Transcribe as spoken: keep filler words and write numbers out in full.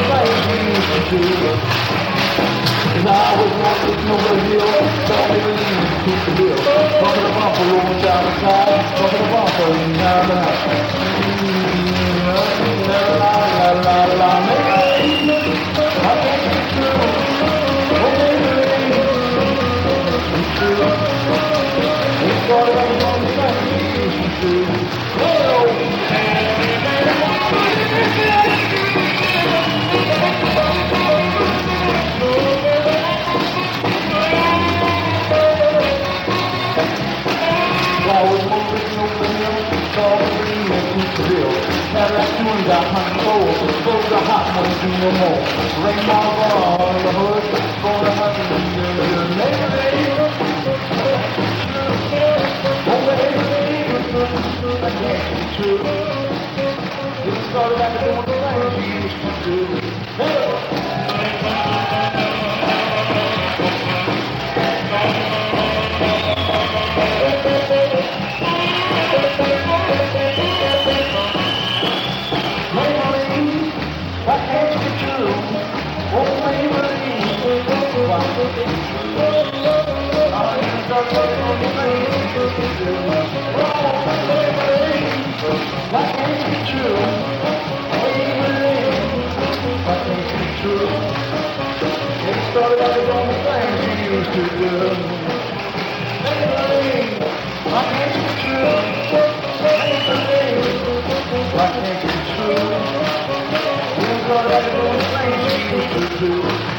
things we used to do. Cause I was wanting to know the deal, don't even need to keep the deal. Bumping the bumper, rolling down the side, bumping the bumper, down the night. La la la la la, maybe I can't be true. Oh, maybe it's true. We started out on the things we used to do. Got hot cold, those are hot ones do no more. Rain my bar on the hood, for the hundred years, maybe. Oh, baby, that can't be true. We started out doing the things we used to do. Why can't you be true? Oh, Maybelline, why can't you be true? I just start working on the things you used to do. Oh, Maybelline, why can't you be true? Maybelline, why can't you be true? It started out with all the things you used to do. Maybelline, why can't you be true? Maybelline, why can't you be true? What are you doing? Things you used to do.